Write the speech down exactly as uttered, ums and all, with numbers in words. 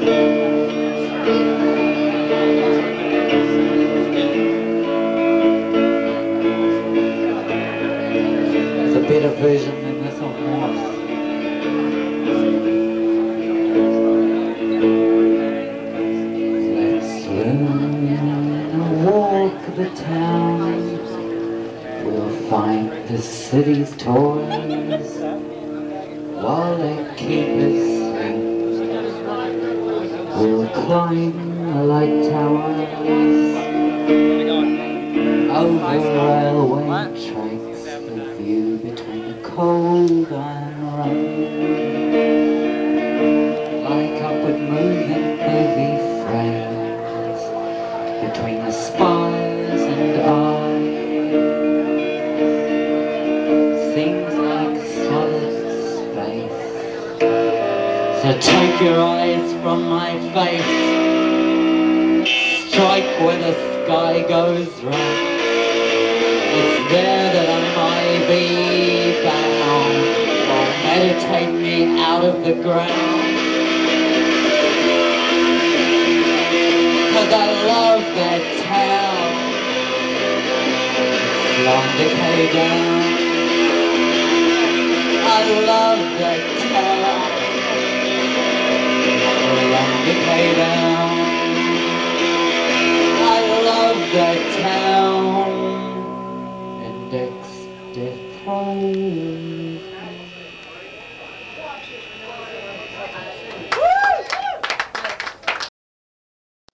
It's a better version than this on Morse. Let's learn to walk the town. We'll find the city's toys while they keep us asleep. We'll climb the light towers over railway tracks, the view between the cold and rain, like upward moving movie frames between the spires and I. Seems like solid space. So take your eyes from my face, strike where the sky goes round. It's there that I might be bound, or meditate me out of the ground. Cause I love that town, it's long decay down. I love that town, long decay down.